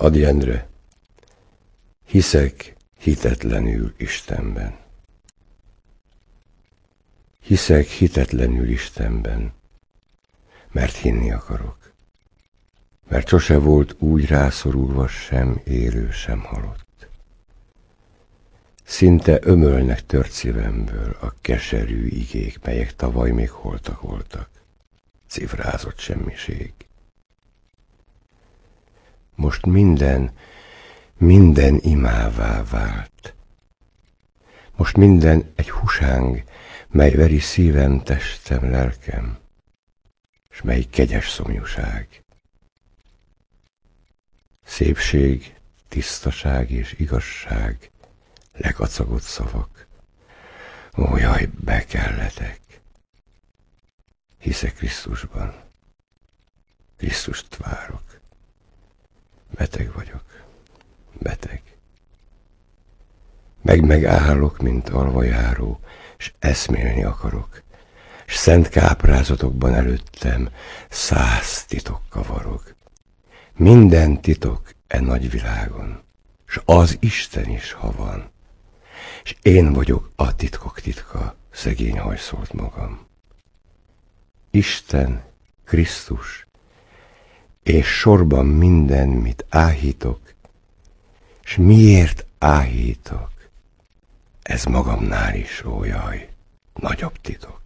Ady Endre, hiszek hitetlenül Istenben. Hiszek hitetlenül Istenben, mert hinni akarok. Mert sose volt úgy rászorulva sem élő, sem halott. Szinte ömölnek tört szívemből a keserű igék, melyek tavaly még holtak voltak. Cifrázott semmiség. Most minden imává vált. Most minden egy husáng, mely veri szívem, testem, lelkem, s mely kegyes szomjúság. Szépség, tisztaság és igazság, lekacagott szavak. Ó, jaj, bekelletek. Hiszek Krisztusban. Krisztust várok. Beteg vagyok. Beteg. Megállok, mint alvajáró, s eszmélni akarok, s szent káprázatokban előttem 100 titok kavarog. Minden titok e nagy világon, s az Isten is, ha van, s én vagyok a titkok titka, szegény hajszolt magam. Isten, Krisztus, és sorban minden, mit áhítok, s miért áhítok, ez magamnál is, ó jaj, nagyobb titok.